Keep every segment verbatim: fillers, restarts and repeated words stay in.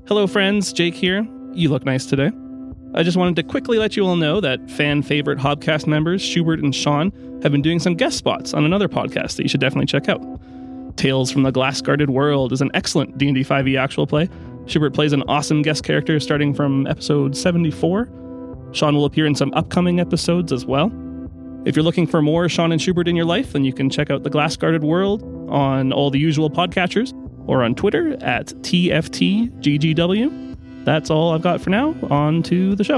Hello friends, Jake here. You look nice today. I just wanted to quickly let you all know that fan favorite Hobcast members Schubert and Sean have been doing some guest spots on another podcast that you should definitely check out. Tales from the Glass-Guarded World is an excellent D and D five e actual play. Schubert plays an awesome guest character starting from episode seventy-four. Sean will appear in some upcoming episodes as well. If you're looking for more Sean and Schubert in your life, then you can check out the Glass-Guarded World on all the usual podcatchers or on Twitter at T F T G G W. That's all I've got for now. On to the show.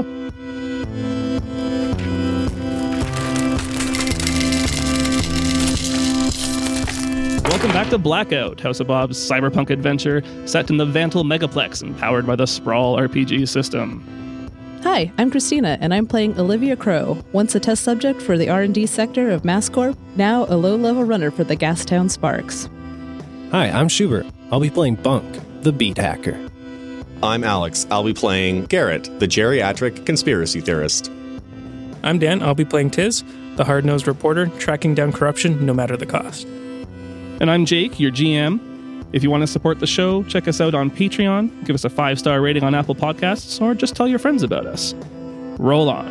Welcome back to Blackout, House of Bob's cyberpunk adventure set in the Vantal Megaplex and powered by the Sprawl R P G system. Hi, I'm Christina, and I'm playing Olivia Crow, once a test subject for the R and D sector of MassCorp, now a low-level runner for the Gastown Sparks. Hi, I'm Schubert. I'll be playing Bunk, the beat hacker. I'm Alex. I'll be playing Garrett, the geriatric conspiracy theorist. I'm Dan. I'll be playing Tiz, the hard-nosed reporter, tracking down corruption no matter the cost. And I'm Jake, your G M. If you want to support the show, check us out on Patreon, give us a five-star rating on Apple Podcasts, or just tell your friends about us. Roll on.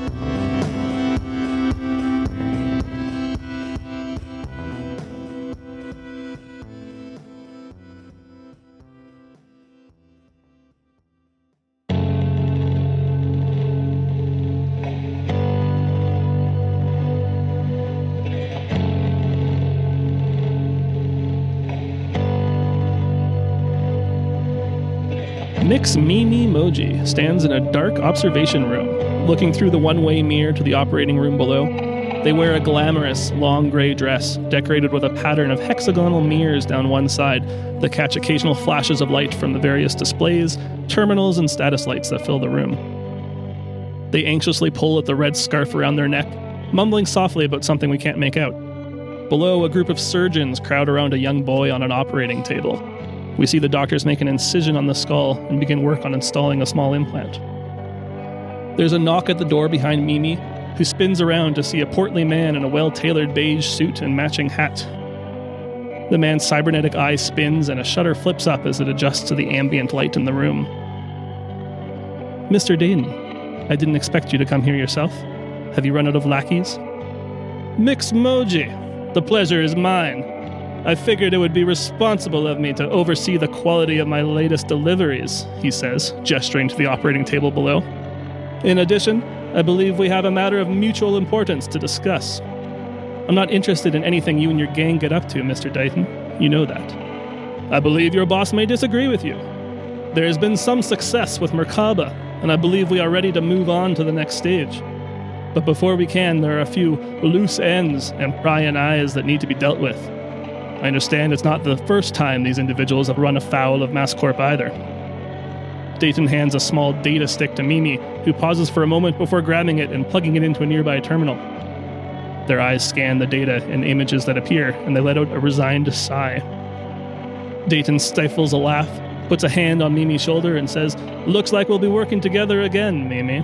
Nix Mimi Moji stands in a dark observation room, looking through the one-way mirror to the operating room below. They wear a glamorous, long gray dress, decorated with a pattern of hexagonal mirrors down one side that catch occasional flashes of light from the various displays, terminals, and status lights that fill the room. They anxiously pull at the red scarf around their neck, mumbling softly about something we can't make out. Below, a group of surgeons crowd around a young boy on an operating table. We see the doctors make an incision on the skull and begin work on installing a small implant. There's a knock at the door behind Mimi, who spins around to see a portly man in a well-tailored beige suit and matching hat. The man's cybernetic eye spins and a shutter flips up as it adjusts to the ambient light in the room. Mister Dayton, I didn't expect you to come here yourself. Have you run out of lackeys? Mix Moji, the pleasure is mine. I figured it would be responsible of me to oversee the quality of my latest deliveries, he says, gesturing to the operating table below. In addition, I believe we have a matter of mutual importance to discuss. I'm not interested in anything you and your gang get up to, Mister Dayton. You know that. I believe your boss may disagree with you. There has been some success with Merkaba, and I believe we are ready to move on to the next stage. But before we can, there are a few loose ends and prying eyes that need to be dealt with. I understand it's not the first time these individuals have run afoul of MassCorp either. Dayton hands a small data stick to Mimi, who pauses for a moment before grabbing it and plugging it into a nearby terminal. Their eyes scan the data and images that appear, and they let out a resigned sigh. Dayton stifles a laugh, puts a hand on Mimi's shoulder, and says, "Looks like we'll be working together again, Mimi."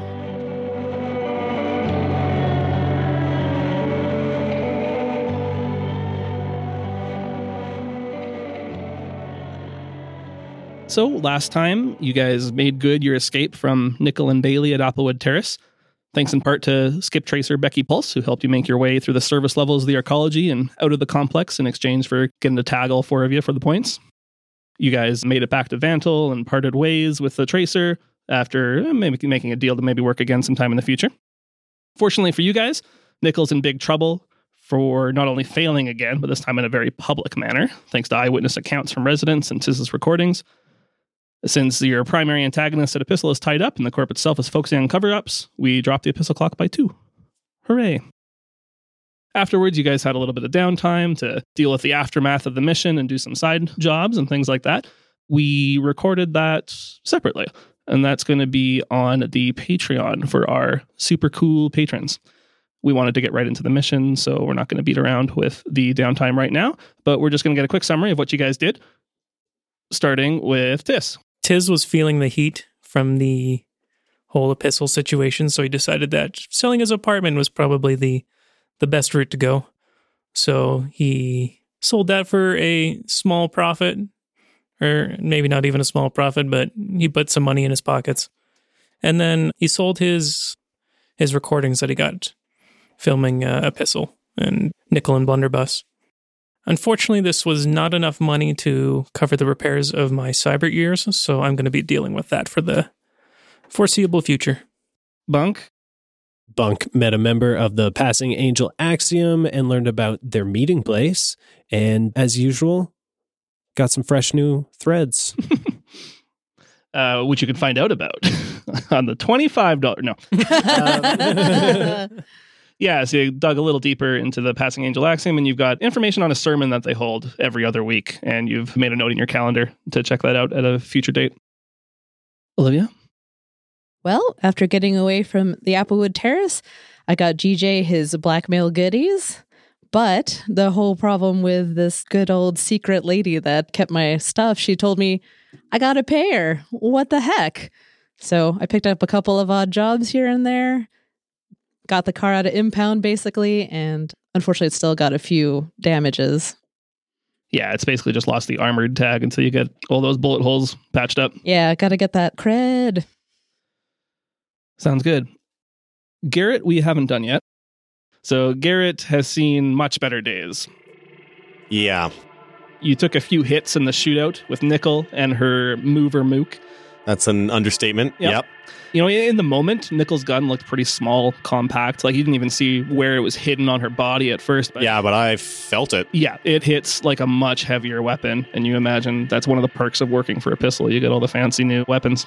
So last time, you guys made good your escape from Nickel and Bailey at Applewood Terrace, thanks in part to Skip Tracer Becky Pulse, who helped you make your way through the service levels of the Arcology and out of the complex in exchange for getting to tag all four of you for the points. You guys made it back to Vantal and parted ways with the Tracer after maybe making a deal to maybe work again sometime in the future. Fortunately for you guys, Nickel's in big trouble for not only failing again, but this time in a very public manner, thanks to eyewitness accounts from residents and Tiz's recordings. Since your primary antagonist at Epistle is tied up and the Corp itself is focusing on cover-ups, we dropped the Epistle clock by two. Hooray. Afterwards, you guys had a little bit of downtime to deal with the aftermath of the mission and do some side jobs and things like that. We recorded that separately, and that's going to be on the Patreon for our super cool patrons. We wanted to get right into the mission, so we're not going to beat around with the downtime right now, but we're just going to get a quick summary of what you guys did, starting with Tiz. Tiz was feeling the heat from the whole Epistle situation, so he decided that selling his apartment was probably the the best route to go. So he sold that for a small profit, or maybe not even a small profit, but he put some money in his pockets. And then he sold his his recordings that he got filming uh, Epistle and Nickel and Blunderbuss. Unfortunately, this was not enough money to cover the repairs of my cyber ears, so I'm going to be dealing with that for the foreseeable future. Bunk? Bunk met a member of the Passing Angel Axiom and learned about their meeting place. And as usual, got some fresh new threads. uh, which you can find out about on the twenty-five dollars. No. um, yeah, so you dug a little deeper into the Passing Angel Axiom, and you've got information on a sermon that they hold every other week. And you've made a note in your calendar to check that out at a future date. Olivia? Well, after getting away from the Applewood Terrace, I got G J his blackmail goodies. But the whole problem with this good old secret lady that kept my stuff, she told me, I gotta pay her. What the heck? So I picked up a couple of odd jobs here and there, got the car out of impound basically, and unfortunately it still got a few damages. Yeah, it's basically just lost the armored tag until you get all those bullet holes patched up. Yeah, gotta get that cred. Sounds good. Garrett, we haven't done yet. So Garrett has seen much better days. Yeah. You took a few hits in the shootout with Nickel and her mover Mook. That's an understatement. Yep. yep. You know, in the moment, Nickel's gun looked pretty small, compact. Like, you didn't even see where it was hidden on her body at first. But yeah, but I felt it. Yeah, it hits like a much heavier weapon. And you imagine that's one of the perks of working for Epistle. You get all the fancy new weapons.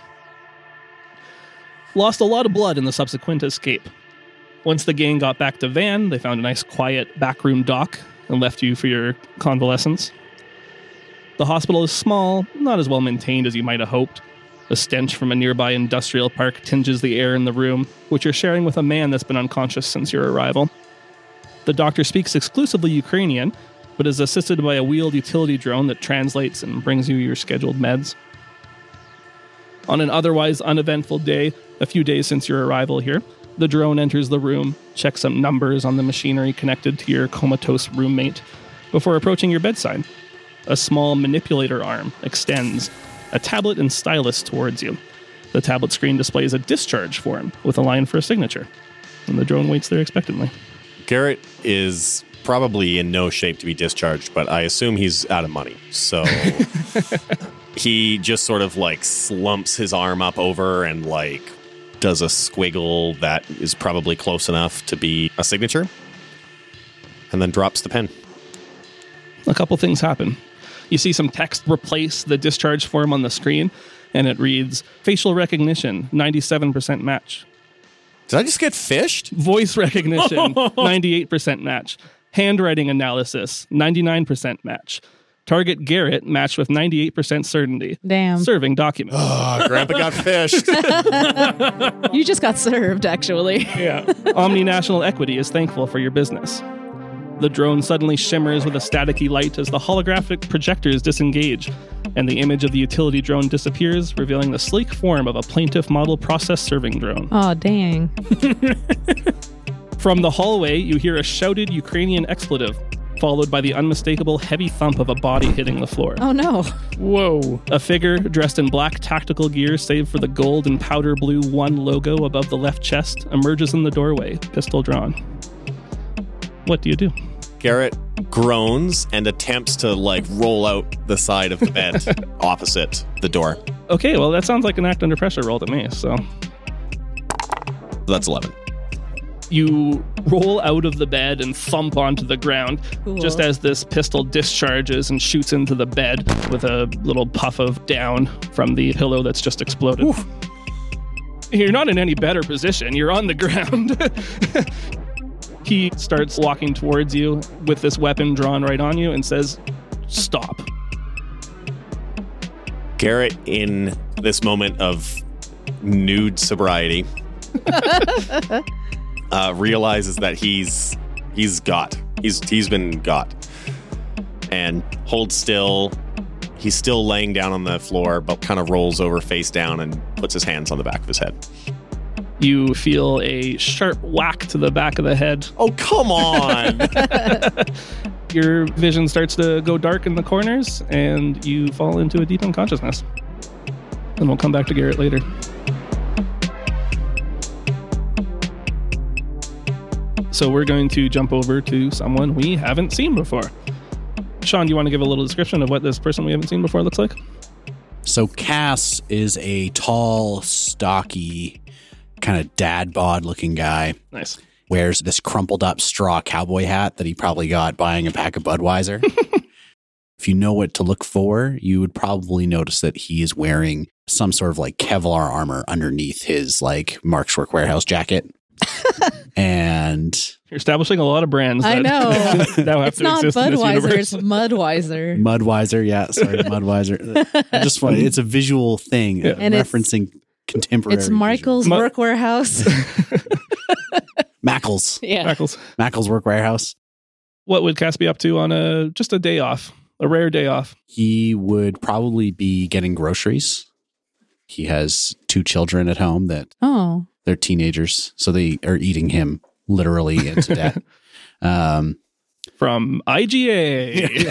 Lost a lot of blood in the subsequent escape. Once the gang got back to Van, they found a nice quiet backroom dock and left you for your convalescence. The hospital is small, not as well maintained as you might have hoped. A stench from a nearby industrial park tinges the air in the room, which you're sharing with a man that's been unconscious since your arrival. The doctor speaks exclusively Ukrainian, but is assisted by a wheeled utility drone that translates and brings you your scheduled meds. On an otherwise uneventful day, a few days since your arrival here, the drone enters the room, checks some numbers on the machinery connected to your comatose roommate, before approaching your bedside. A small manipulator arm extends, a tablet and stylus towards you. The tablet screen displays a discharge form with a line for a signature, and the drone waits there expectantly. Garrett is probably in no shape to be discharged, but I assume he's out of money, so he just sort of like slumps his arm up over and like does a squiggle that is probably close enough to be a signature, and then drops the pen. A couple things happen. You see some text replace the discharge form on the screen, and it reads, facial recognition, ninety-seven percent match. Did I just get fished? Voice recognition, ninety-eight percent match. Handwriting analysis, ninety-nine percent match. Target Garrett matched with ninety-eight percent certainty. Damn. Serving document. Oh, Grandpa got fished. You just got served, actually. Yeah. Omni-National Equity is thankful for your business. The drone suddenly shimmers with a staticky light as the holographic projectors disengage, and the image of the utility drone disappears, revealing the sleek form of a plaintiff model process serving drone. Oh, dang. From the hallway, you hear a shouted Ukrainian expletive, followed by the unmistakable heavy thump of a body hitting the floor. Oh, no. Whoa. A figure dressed in black tactical gear, save for the gold and powder blue one logo above the left chest, emerges in the doorway, pistol drawn. What do you do? Garrett groans and attempts to like roll out the side of the bed opposite the door. Okay, well, that sounds like an act under pressure roll to me, so. That's eleven. You roll out of the bed and thump onto the ground, Cool. just as this pistol discharges and shoots into the bed with a little puff of down from the pillow that's just exploded. Oof. You're not in any better position. You're on the ground. He starts walking towards you with this weapon drawn right on you and says, stop. Garrett, in this moment of nude sobriety, uh, realizes that he's he's got. He's he's been got. And holds still. He's still laying down on the floor, but kind of rolls over face down and puts his hands on the back of his head. You feel a sharp whack to the back of the head. Oh, come on. Your vision starts to go dark in the corners, and you fall into a deep unconsciousness. And we'll come back to Garrett later. So we're going to jump over to someone we haven't seen before. Sean, do you want to give a little description of what this person we haven't seen before looks like? So Cass is a tall, stocky, kind of dad bod looking guy. Nice. Wears this crumpled up straw cowboy hat that he probably got buying a pack of Budweiser. If you know what to look for, you would probably notice that he is wearing some sort of like Kevlar armor underneath his like Mark's Work Warehouse jacket. And You're establishing a lot of brands. I that know. now have It's to not exist in this Budweiser, universe. it's Mudweiser. Mudweiser, yeah, sorry, Mudweiser. I just want it's a visual thing Yeah. uh, And it's- referencing contemporary. It's Michael's Mu- Work Warehouse. Mackles. yeah. Mackles. Mackles Work Warehouse. What would Cass be up to on a just a day off, a rare day off? He would probably be getting groceries. He has two children at home that Oh. they're teenagers, so they are eating him literally into death. Um, From I G A.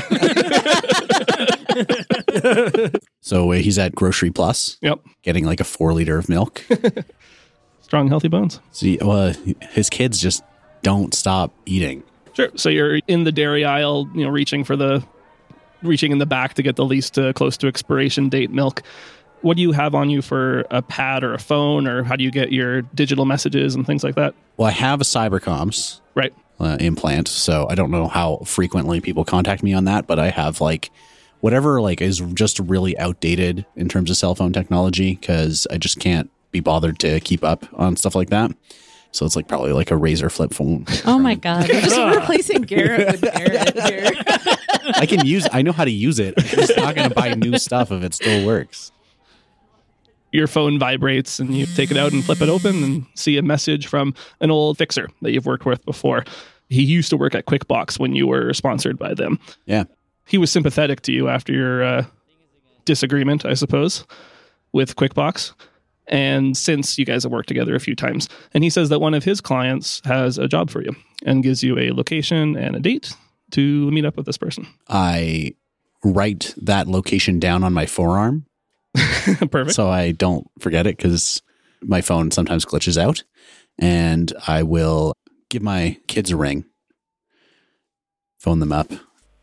so uh, he's at Grocery Plus, Yep. getting like a four liter of milk. Strong, healthy bones. See, well, his kids just don't stop eating. Sure. So you're in the dairy aisle, you know, reaching for the, reaching in the back to get the least uh, close to expiration date milk. What do you have on you for a pad or a phone, or how do you get your digital messages and things like that? Well, I have a Cybercoms Right. uh, implant, so I don't know how frequently people contact me on that, but I have like whatever like is just really outdated in terms of cell phone technology because I just can't be bothered to keep up on stuff like that. So it's like probably like a Razor flip phone. Oh my God. We're just replacing Garrett with Garrett here. I can use. I know how to use it. I'm just not going to buy new stuff if it still works. Your phone vibrates and you take it out and flip it open and see a message from an old fixer that you've worked with before. He used to work at QuickBox when you were sponsored by them. Yeah. He was sympathetic to you after your uh, disagreement, I suppose, with QuickBox. And since you guys have worked together a few times, and he says that one of his clients has a job for you and gives you a location and a date to meet up with this person. I write that location down on my forearm Perfect. so I don't forget it because my phone sometimes glitches out. And I will give my kids a ring, phone them up.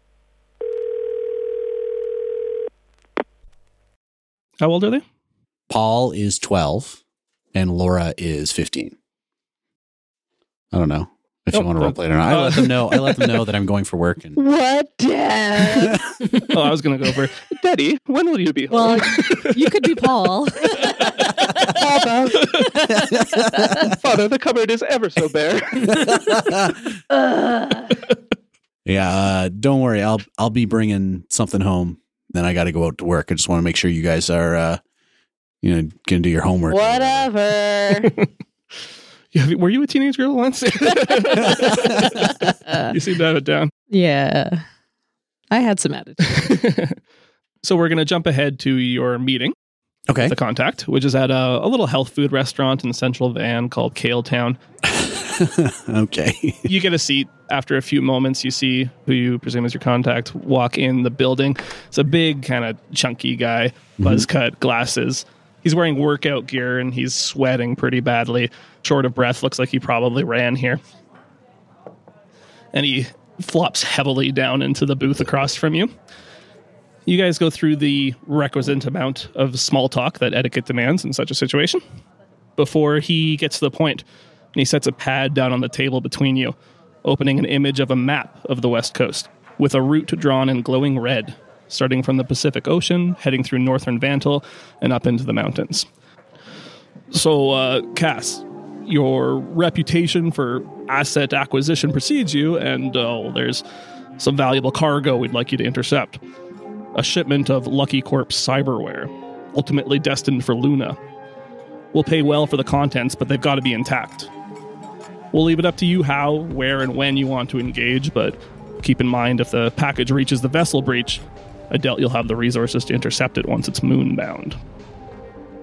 How old are they? Paul is twelve and Laura is fifteen. I don't know if Oh, you want to uh, role play it or not. I uh, let them know. I let them know that I'm going for work. And What, Dad? Oh, I was going to go for Daddy. When will you be home? Well, you could be Paul. Father, Father, the cupboard is ever so bare. yeah, uh, don't worry. I'll I'll be bringing something home. Then I got to go out to work. I just want to make sure you guys are, uh, you know, gonna do your homework. Whatever. Yeah, were you a teenage girl once? You seem to have it down. Yeah. I had some attitude. So we're going to jump ahead to your meeting, Okay. the contact, which is at a, a little health food restaurant in Central Van called Kale Town. Okay. You get a seat. After a few moments, you see who you presume is your contact walk in the building. It's a big, kind of chunky guy, buzz cut, glasses. He's wearing workout gear and he's sweating pretty badly. Short of breath, looks like he probably ran here. And he flops heavily down into the booth across from you. You guys go through the requisite amount of small talk that etiquette demands in such a situation before he gets to the point, and he sets a pad down on the table between you, opening an image of a map of the West Coast with a route drawn in glowing red, starting from the Pacific Ocean, heading through northern Vantil, and up into the mountains. So, uh, Cass, your reputation for asset acquisition precedes you, and uh, there's some valuable cargo we'd like you to intercept. A shipment of Lucky Corp cyberware, ultimately destined for Luna. We'll pay well for the contents, but they've got to be intact. We'll leave it up to you how, where, and when you want to engage, but keep in mind if the package reaches the vessel breach, I doubt you'll have the resources to intercept it once it's moonbound.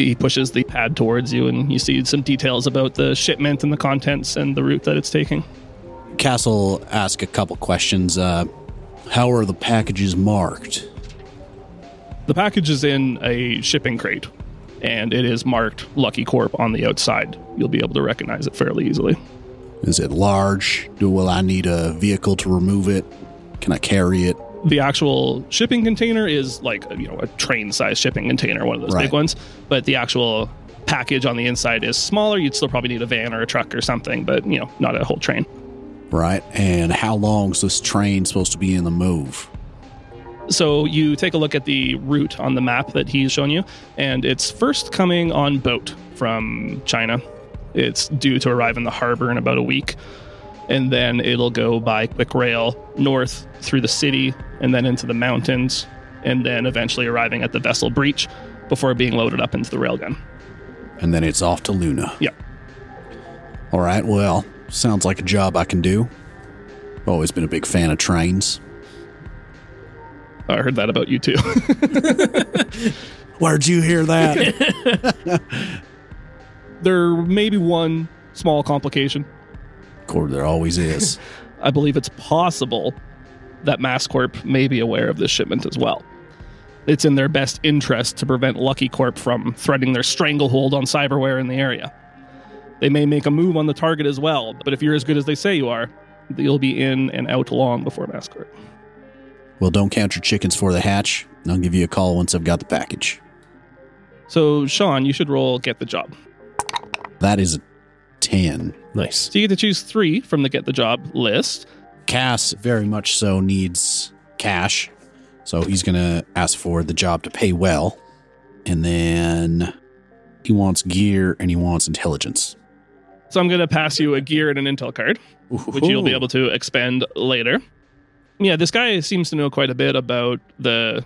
He pushes the pad towards you, and you see some details about the shipment and the contents and the route that it's taking. Castle ask a couple questions. Uh, how are the packages marked? The package is in a shipping crate, and it is marked Lucky Corp on the outside. You'll be able to recognize it fairly easily. Is it large? Do will I need a vehicle to remove it? Can I carry it? The actual shipping container is like, you know, a train-sized shipping container, one of those Right. big ones. But the actual package on the inside is smaller. You'd still probably need a van or a truck or something, but, you know, not a whole train. Right. And how long is this train supposed to be in the move? So you take a look at the route on the map that he's shown you, and it's first coming on boat from China. It's due to arrive in the harbor in about a week. And then it'll go by quick rail north through the city and then into the mountains, and then eventually arriving at the vessel breach before being loaded up into the railgun. And then it's off to Luna. Yeah. All right. Well, sounds like a job I can do. Always been a big fan of trains. I heard that about you too. Where'd you hear that? There may be one small complication. Of course, there always is. I believe it's possible that MassCorp may be aware of this shipment as well. It's in their best interest to prevent Lucky Corp from threatening their stranglehold on cyberware in the area. They may make a move on the target as well, but if you're as good as they say you are, you'll be in and out long before MassCorp. Well, don't count your chickens for the hatch. I'll give you a call once I've got the package. So, Sean, you should roll Get the Job. That is a ten. Nice. So you get to choose three from the Get the Job list. Cass very much so needs cash, so he's going to ask for the job to pay well. And then he wants gear and he wants intelligence. So I'm going to pass you a gear and an intel card, which you'll be able to expend later. Yeah, this guy seems to know quite a bit about the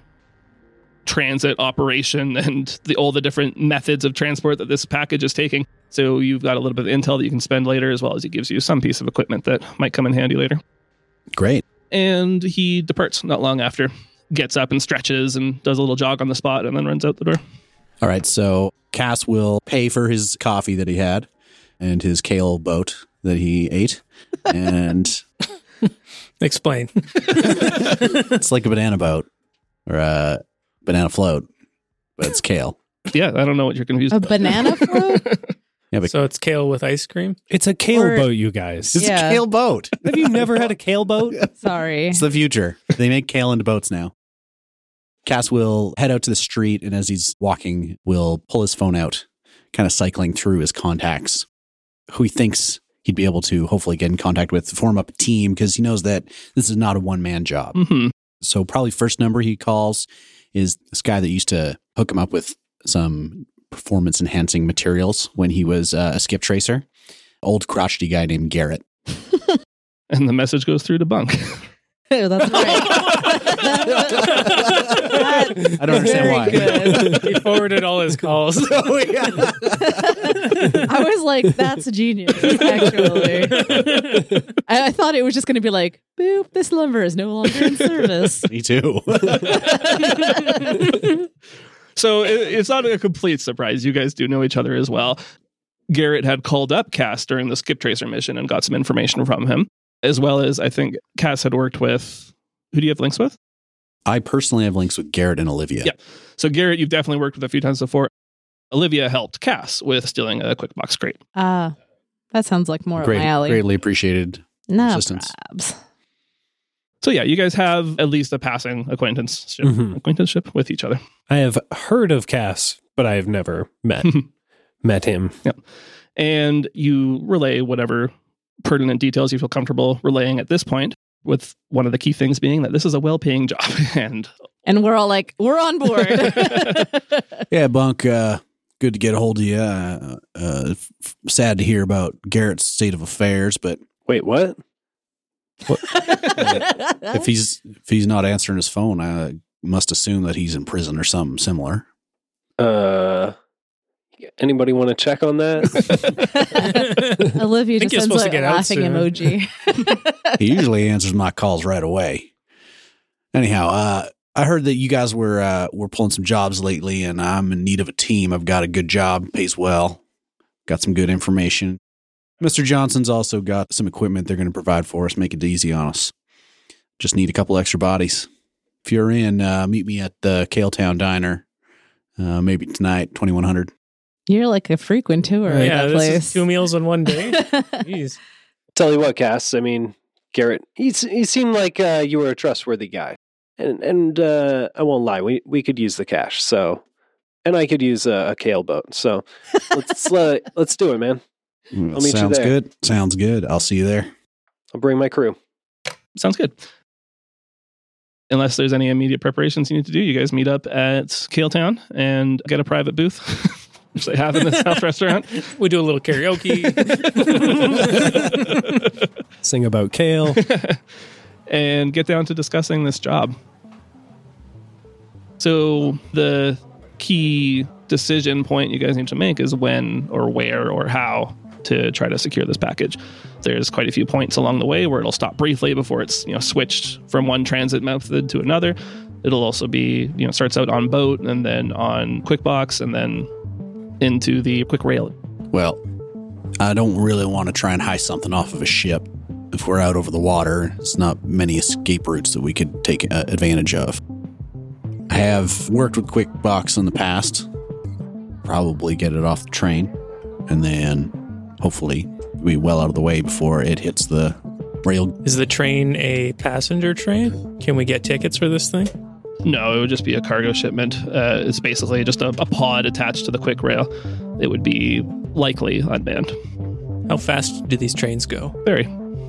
transit operation and the, all the different methods of transport that this package is taking. So you've got a little bit of intel that you can spend later, as well as he gives you some piece of equipment that might come in handy later. Great. And he departs not long after, gets up and stretches and does a little jog on the spot and then runs out the door. All right, so Cass will pay for his coffee that he had and his kale boat that he ate. And Explain. it's like a banana boat or a banana float, but it's kale. Yeah, I don't know what you're confused A about. banana float? Yeah, but So it's kale with ice cream? It's a kale Or- boat, you guys. it's Yeah. a kale boat. Have you never had a kale boat? Sorry. It's the future. They make kale into boats now. Cass will head out to the street, and as he's walking, will pull his phone out, kind of cycling through his contacts, who he thinks he'd be able to hopefully get in contact with, form up a team, because he knows that this is not a one-man job. Mm-hmm. So probably first number he calls is this guy that used to hook him up with some performance-enhancing materials when he was uh, a skip tracer. Old crotchety guy named Garrett. And the message goes through to Bunk. Ew, that's right. I don't understand Very why. good. He forwarded all his calls. Oh, yeah. I was like, that's genius, actually. I, I thought it was just going to be like, boop, this lumber is no longer in service. Me too. So it, it's not a complete surprise. You guys do know each other as well. Garrett had called up Cass during the Skip Tracer mission and got some information from him, as well as I think Cass had worked with, who do you have links with? I personally have links with Garrett and Olivia. Yeah. So Garrett, you've definitely worked with a few times before. Olivia helped Cass with stealing a QuickBox crate. Ah, that sounds like more Great, up my alley. greatly appreciated. No assistance. probs. So yeah, you guys have at least a passing acquaintanceship, Mhm. acquaintanceship with each other. I have heard of Cass, but I have never met met him. And you relay whatever pertinent details you feel comfortable relaying at this point, with one of the key things being that this is a well-paying job. And And we're all like, we're on board. Yeah, Bunk, uh, good to get a hold of you. Uh, uh, f- sad to hear about Garrett's state of affairs, but Wait, what? if he's if he's not answering his phone, I must assume that he's in prison or something similar. Uh, anybody want to check on that? Olivia I think just you're sends supposed to a get out laughing soon. emoji. He usually answers my calls right away. Anyhow, uh, I heard that you guys were uh, were pulling some jobs lately, and I'm in need of a team. I've got a good job, pays well, got some good information. Mister Johnson's also got some equipment they're going to provide for us, make it easy on us. Just need a couple extra bodies. If you're in, uh, meet me at the Kaletown Diner, uh, maybe tonight, twenty-one hundred. You're like a frequent tour of yeah, that this place. is two meals in one day. Jeez. Tell you what, Cass, I mean, Garrett, he, he seemed like uh, you were a trustworthy guy. And and uh, I won't lie, we, we could use the cash, so... And I could use a, a kale boat, so let's uh, let's do it, man. I'll meet you Sounds there. good. Sounds good. I'll see you there. I'll bring my crew. Sounds good. Unless there's any immediate preparations you need to do, you guys meet up at Kaletown and get a private booth, which they have in the South Restaurant. We do a little karaoke. Sing about kale. And get down to discussing this job. So the key decision point you guys need to make is when or where or how to try to secure this package. There's quite a few points along the way where it'll stop briefly before it's, you know, switched from one transit method to another. It'll also be, you know, starts out on boat and then on QuickBox and then into the quick rail. Well, I don't really want to try and heist something off of a ship. If we're out over the water, there's not many escape routes that we could take uh, advantage of. I have worked with QuickBox in the past. Probably get it off the train, and then hopefully be well out of the way before it hits the rail. Is the train a passenger train? Can we get tickets for this thing? No, it would just be a cargo shipment. Uh, it's basically just a, a pod attached to the quick rail. It would be likely unmanned. How fast do these trains go? Very.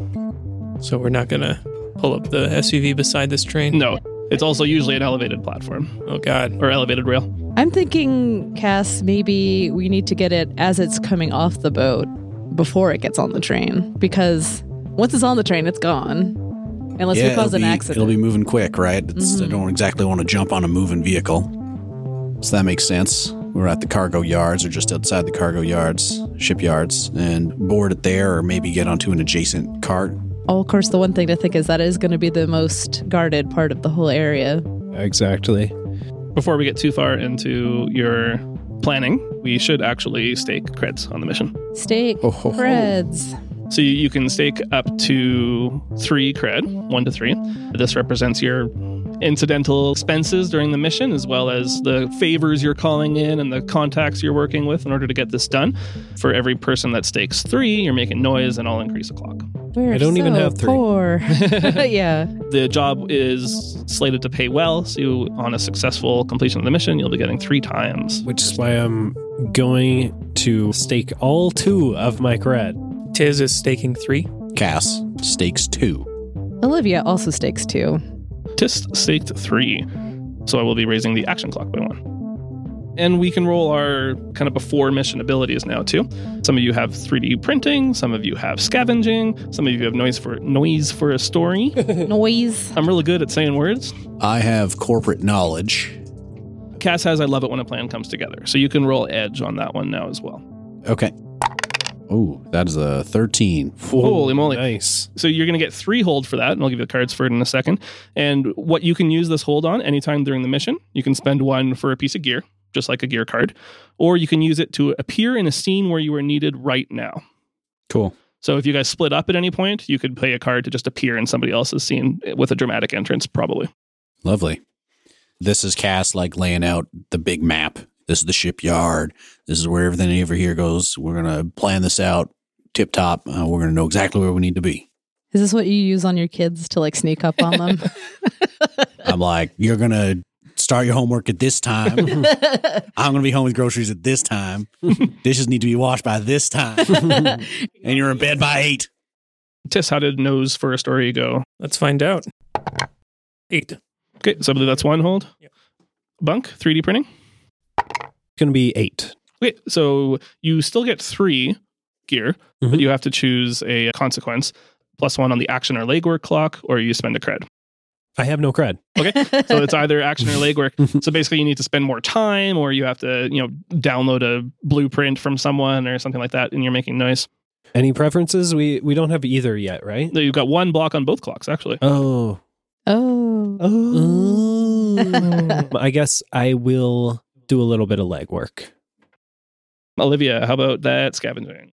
So we're not going to pull up the S U V beside this train? No. It's also usually an elevated platform. Oh, God. Or elevated rail. I'm thinking, Cass, maybe we need to get it as it's coming off the boat before it gets on the train. Because once it's on the train, it's gone. Unless yeah, we cause it'll an be, accident. It'll be moving quick, right? It's, Mm-hmm. I don't exactly want to jump on a moving vehicle. So that makes sense. We're at the cargo yards or just outside the cargo yards, shipyards, and board it there or maybe get onto an adjacent cart. Oh, of course, the one thing to think is that is going to be the most guarded part of the whole area. Exactly. Before we get too far into your planning, we should actually stake creds on the mission. Steak, Oh, ho, ho. creds. So you, you can stake up to three cred, one to three. This represents your incidental expenses during the mission, as well as the favors you're calling in and the contacts you're working with in order to get this done. For every person that stakes three, you're making noise, and I'll increase a clock. We're I don't so even have three. poor. Yeah. The job is slated to pay well, so you, on a successful completion of the mission, you'll be getting three times. Which is why I'm going to stake all two of my cred. Tiz is staking three. Cass stakes two. Olivia also stakes two. Tist staked three, so I will be raising the action clock by one. And we can roll our kind of before mission abilities now too. Some of you have three D printing, some of you have scavenging, some of you have noise for noise for a story. Noise. I'm really good at saying words. I have corporate knowledge. Cass has I love it when a plan comes together. So you can roll edge on that one now as well. Okay. Oh, that is a thirteen. Holy moly. Nice. So you're going to get three hold for that, and I'll give you the cards for it in a second. And what you can use this hold on anytime during the mission, you can spend one for a piece of gear, just like a gear card, or you can use it to appear in a scene where you are needed right now. Cool. So if you guys split up at any point, you could play a card to just appear in somebody else's scene with a dramatic entrance, probably. Lovely. This is Cass like laying out the big map. This is the shipyard. This is where everything over here goes. We're going to plan this out tip top. Uh, we're going to know exactly where we need to be. Is this what you use on your kids to like sneak up on them? I'm like, you're going to start your homework at this time. I'm going to be home with groceries at this time. Dishes need to be washed by this time. And you're in bed by eight. Tiss, how did nose for a story go? Let's find out. Eight. Okay, so I believe that's one hold. Yep. Bunk, three D printing. Going to be eight. Okay, so you still get three gear, Mhm. but you have to choose a consequence. Plus one on the action or legwork clock, or you spend a cred. I have no cred. Okay, so it's either action or legwork. So basically, you need to spend more time, or you have to, you know, download a blueprint from someone or something like that, and you're making noise. Any preferences? We we don't have either yet, right? No, you've got one block on both clocks, actually. Oh, Oh. Oh. I guess I will do a little bit of legwork. Olivia, how about that scavenging?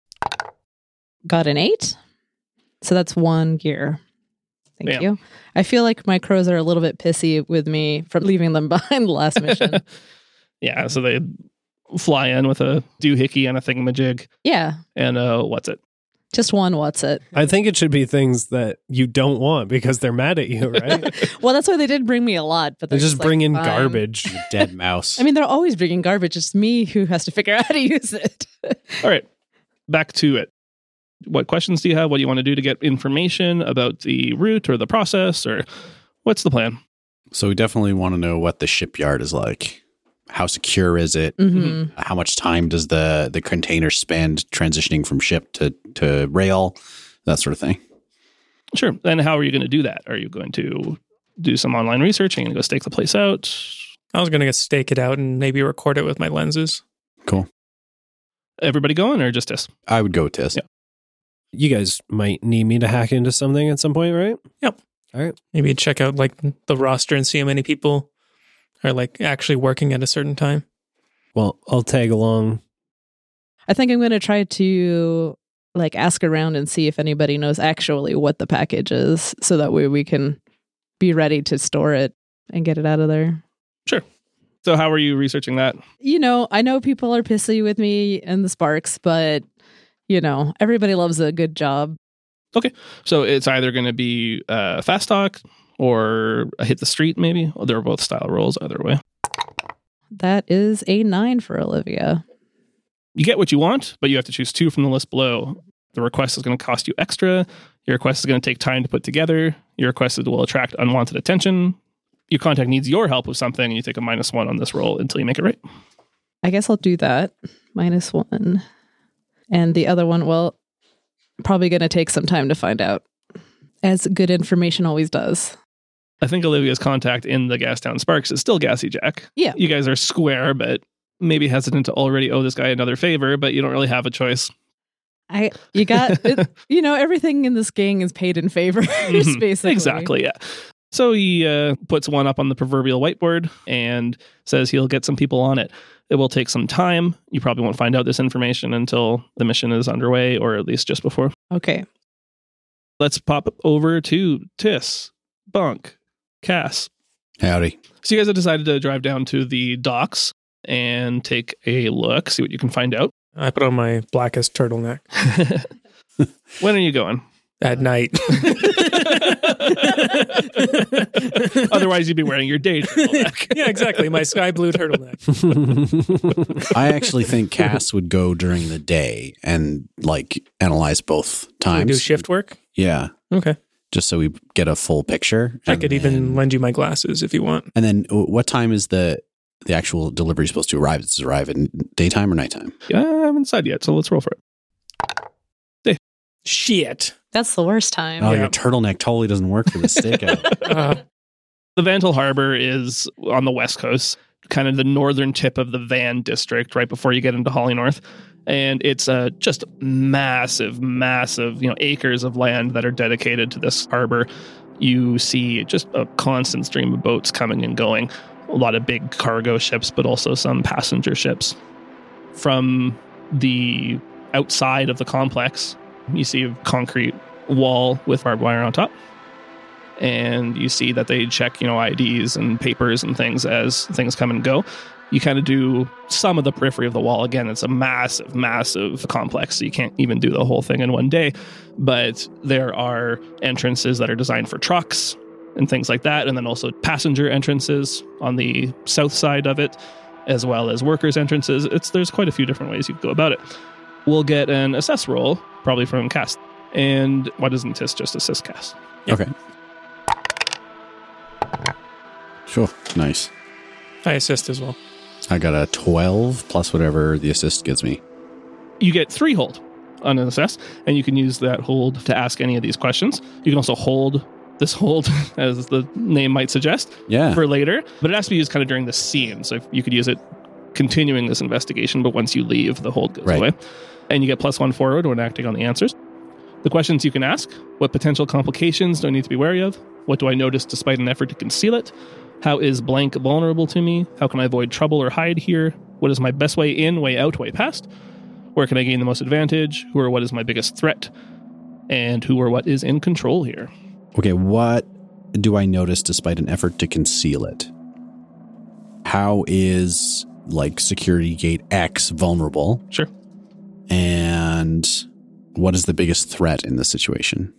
Got an eight. So that's one gear. Thank Bam. you. I feel like my crows are a little bit pissy with me for leaving them behind the last mission. Yeah, so they fly in with a doohickey and a thingamajig. Yeah. And uh, what's it? Just one what's it. I think it should be things that you don't want because they're mad at you, right? Well, that's why they did bring me a lot. But They they're just like, bring in fine. garbage. Dead mouse. I mean, they're always bringing garbage. It's me who has to figure out how to use it. All right, back to it. What questions do you have? What do you want to do to get information about the route or the process, or what's the plan? So we definitely want to know what the shipyard is like. How secure is it? hmm How much time does the the container spend transitioning from ship to, to rail? That sort of thing. Sure. And how are you going to do that? Are you going to do some online research? Are you going to go stake the place out? I was going to stake it out and maybe record it with my lenses. Cool. Everybody going, or just us? I would go with this. Yeah. You guys might need me to hack into something at some point, right? Yep. All right. Maybe check out like the roster and see how many people are like actually working at a certain time. Well, I'll tag along. I think I'm going to try to like ask around and see if anybody knows actually what the package is, so that way we can be ready to store it and get it out of there. Sure. So how are you researching that? You know, I know people are pissy with me and the Sparks, but you know, everybody loves a good job. So it's either going to be uh, fast talk or a hit the street, maybe. Well, they're both style rolls either way. That is a nine for Olivia. You get what you want, but you have to choose two from the list below. The request is going to cost you extra. Your request is going to take time to put together. Your request will attract unwanted attention. Your contact needs your help with something, and you take a minus one on this roll until you make it right. I guess I'll do that. Minus one. And the other one, well, probably going to take some time to find out, as good information always does. I think Olivia's contact in the Gastown Sparks is still Gassy Jack. Yeah. You guys are square, but maybe hesitant to already owe this guy another favor, but you don't really have a choice. I you got it, you know, everything in this gang is paid in favors, Mhm. basically. Exactly, yeah. So he uh, puts one up on the proverbial whiteboard and says he'll get some people on it. It will take some time. You probably won't find out this information until the mission is underway, or at least just before. Okay. Let's pop over to Tiss, Bunk, Cass. Howdy. So you guys have decided to drive down to the docks and take a look, see what you can find out. I put on my blackest turtleneck When are you going? at night. Otherwise, you'd be wearing your day turtleneck. Yeah, exactly. My sky blue turtleneck. I actually think Cass would go during the day and like analyze both We times. do shift work. Yeah. Okay. Just so we get a full picture. I And could even then- lend you my glasses if you want. And then uh, what time is the the actual delivery supposed to arrive? Does it arrive in daytime or nighttime? Yeah, I haven't decided yet, so let's roll for it. Shit. That's the worst time. Oh, Yeah. your turtleneck totally doesn't work for the stakeout. Uh, The Vantal Harbor is on the west coast, kind of the northern tip of the Van district, right before you get into Holly North. And it's uh, just massive, massive, you know, acres of land that are dedicated to this harbor. You see just a constant stream of boats coming and going. A lot of big cargo ships, but also some passenger ships. From the outside of the complex, you see a concrete wall with barbed wire on top. And you see that they check, you know, I Ds and papers and things as things come and go. You kind of do some of the periphery of the wall. Again, it's a massive, massive complex, so you can't even do the whole thing in one day. But there are entrances that are designed for trucks and things like that, and then also passenger entrances on the south side of it, as well as workers' entrances. It's there's quite a few different ways you could go about it. We'll get an assess roll, probably from Cass. And why doesn't Tiss just assist Cass? Yeah. Okay. Sure. Nice. I assist as well. I got a twelve plus whatever the assist gives me. You get three hold on an assess, and you can use that hold to ask any of these questions. You can also hold this hold, as the name might suggest, Yeah. for later, but it has to be used kind of during the scene. So if you could use it continuing this investigation, but once you leave, the hold goes Right. away. And you get plus one forward when acting on the answers. The questions you can ask: what potential complications do I need to be wary of? What do I notice despite an effort to conceal it? How is blank vulnerable to me? How can I avoid trouble or hide here? What is my best way in, way out, way past? Where can I gain the most advantage? Who or what is my biggest threat? And who or what is in control here? Okay, what do I notice despite an effort to conceal it? How is, like, security gate X vulnerable? Sure. And what is the biggest threat in this situation?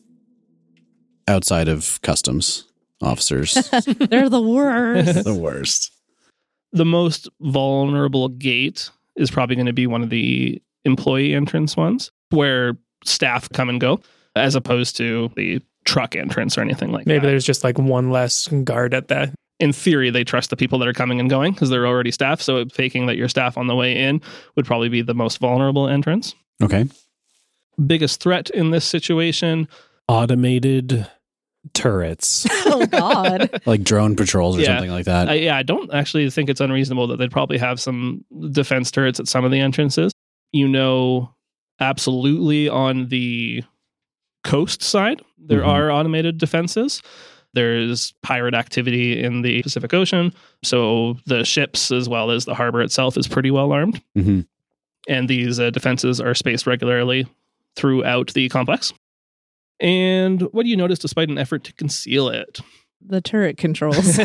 Outside of customs officers. They're the worst. The worst. The most vulnerable gate is probably going to be one of the employee entrance ones where staff come and go, as opposed to the truck entrance or anything like Maybe that. there's just like one less guard at that. In theory, they trust the people that are coming and going because they're already staff. So faking that you're staff on the way in would probably be the most vulnerable entrance. Okay. Biggest threat in this situation. Automated turrets. Oh, God. Like drone patrols or Yeah. something like that. I, yeah, I don't actually think it's unreasonable that they'd probably have some defense turrets at some of the entrances. You know, absolutely on the coast side, there Mhm. are automated defenses. There's pirate activity in the Pacific Ocean. So the ships, as well as the harbor itself, is pretty well armed. hmm And these uh, defenses are spaced regularly throughout the complex. And what do you notice despite an effort to conceal it? The turret controls.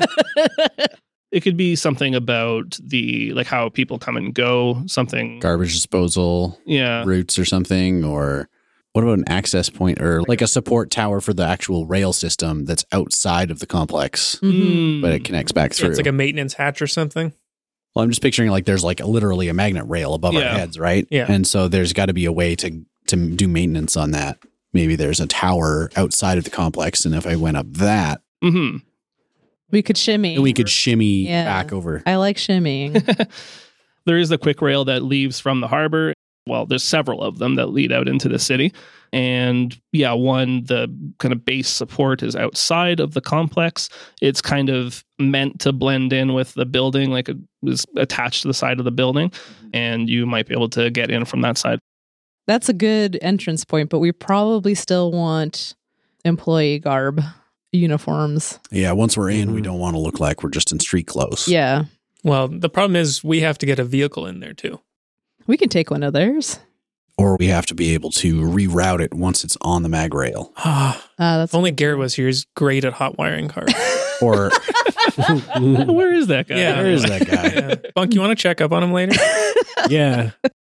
It could be something about the, like how people come and go, something. Garbage disposal Yeah. routes or something, or what about an access point or like a support tower for the actual rail system that's outside of the complex, Mhm. but it connects back through? It's like a maintenance hatch or something. Well, I'm just picturing like there's like literally a magnet rail above Yeah. our heads, right? Yeah. And so there's got to be a way to to do maintenance on that. Maybe there's a tower outside of the complex, and if I went up that, Mm-hmm. We could shimmy. we could shimmy Yeah. back over. I like shimmying. There is the quick rail that leaves from the harbor. Well, there's several of them that lead out into the city. And yeah, one, the kind of base support is outside of the complex. It's kind of meant to blend in with the building, like it was attached to the side of the building. And you might be able to get in from that side. That's a good entrance point, but we probably still want employee garb, uniforms. Yeah, once we're in, we Mhm. don't want to look like we're just in street clothes. Yeah. Well, the problem is we have to get a vehicle in there too. We can take one of theirs. Or we have to be able to reroute it once it's on the mag rail. Ah, Uh, that's if only Garrett was here. He's great at hot wiring cars. Or Where is that guy? Yeah. where is that guy? Yeah. Bunk, you want to check up on him later? Yeah.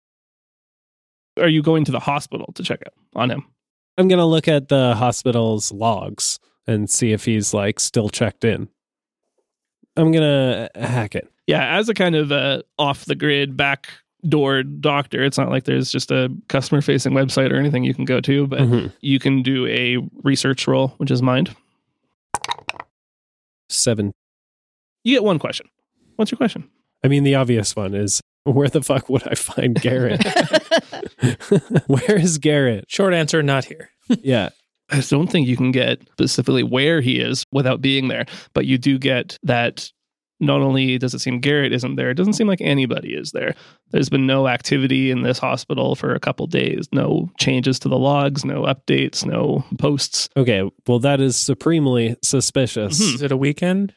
Are you going to the hospital to check out on him? I'm going to look at the hospital's logs and see if he's like still checked in. I'm going to hack it. Yeah, as a kind of uh, off the grid backdoor doctor, it's not like there's just a customer facing website or anything you can go to, but Mhm. you can do a research roll, which is mind. Seven. You get one question. What's your question? I mean, the obvious one is where the fuck would I find Garrett? Where is Garrett? Short answer, not here. Yeah. I don't think you can get specifically where he is without being there, but you do get that not only does it seem Garrett isn't there, it doesn't seem like anybody is there. There's been no activity in this hospital for a couple days, no changes to the logs, no updates, no posts. Okay. Well, that is supremely suspicious. Mhm. Is it a weekend?